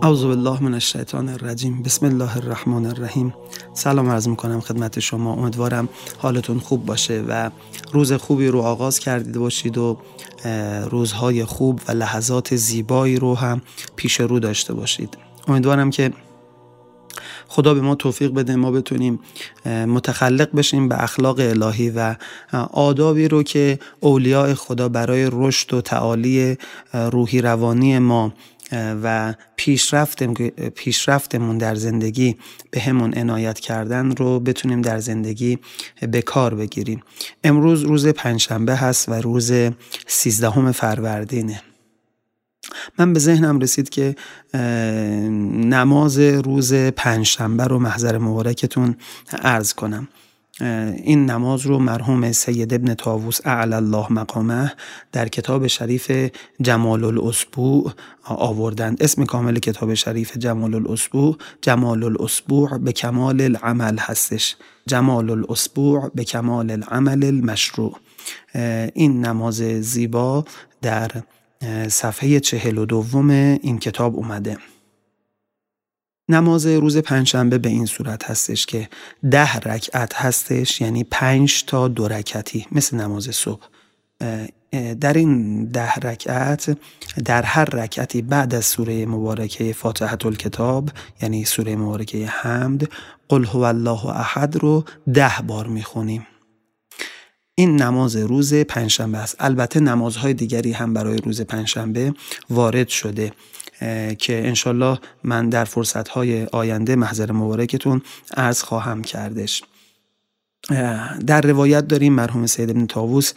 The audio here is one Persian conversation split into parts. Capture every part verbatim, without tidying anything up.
اعوذ بالله من الشیطان الرجیم. بسم الله الرحمن الرحیم. سلام عرض میکنم خدمت شما. امیدوارم حالتون خوب باشه و روز خوبی رو آغاز کردید باشید و روزهای خوب و لحظات زیبایی رو هم پیش رو داشته باشید. امیدوارم که خدا به ما توفیق بده ما بتونیم متخلق بشیم به اخلاق الهی و آدابی رو که اولیاء خدا برای رشد و تعالی روحی روانی ما و پیشرفت پیشرفتمون در زندگی به همون عنایت کردن رو بتونیم در زندگی به کار بگیریم. امروز روز پنجشنبه هست و روز سیزدهم فروردینه. من به ذهنم رسید که نماز روز پنجشنبه رو محضر مبارکتون عرض کنم. این نماز رو مرحوم سید ابن طاووس اعلی الله مقامه در کتاب شریف جمال الاسبوع آوردند. اسم کامل کتاب شریف جمال الاسبوع جمال الاسبوع به کمال العمل هستش. جمال الاسبوع به کمال العمل المشروع. این نماز زیبا در صفحه چهل و دوم این کتاب اومده. نماز روز پنجشنبه به این صورت هستش که ده رکعت هستش، یعنی پنج تا دو رکعتی مثل نماز صبح. در این ده رکعت در هر رکعتی بعد از سوره مبارکه فاتحه الکتاب یعنی سوره مبارکه حمد قل هو الله احد رو ده بار میخونیم. این نماز روز پنجشنبه است. البته نمازهای دیگری هم برای روز پنجشنبه وارد شده که انشالله من در فرصتهای آینده محضر مبارکتون عرض خواهم کردش. در روایت داریم مرحوم سید ابن طاووس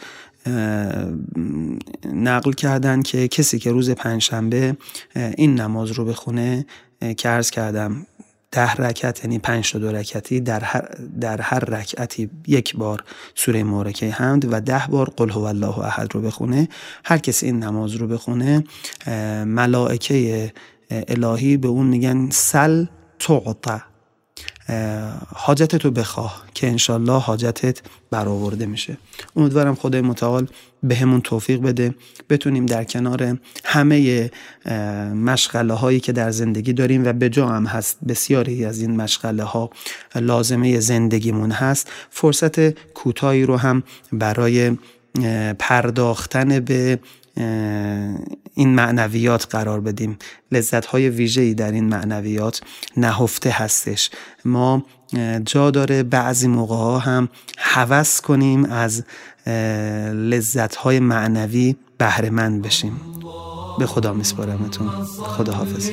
نقل کردن که کسی که روز پنجشنبه این نماز رو بخونه که عرض کردم ده رکعت یعنی پنج تا دو رکعتی در هر, در هر رکعتی یک بار سوره مبارکه حمد و ده بار قل هو الله احد رو بخونه، هر کسی این نماز رو بخونه ملائکه الهی به اون میگن سل تعطى، حاجتتو بخواه که انشالله حاجتت برآورده میشه. امیدوارم خدای متعال به همون توفیق بده بتونیم در کنار همه مشغله هایی که در زندگی داریم و به جا هم هست بسیاری از این مشغله ها لازمه زندگیمون هست، فرصت کوتاهی رو هم برای پرداختن به این معنویات قرار بدیم. لذت‌های ویژه‌ای در این معنویات نهفته هستش. ما جا داره بعضی موقع‌ها هم هوس کنیم از لذت‌های معنوی بهره مند بشیم. به خدا میسپارمتون. خدا حافظ.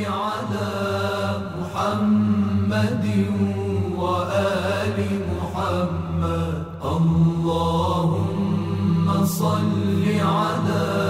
اللهم صل على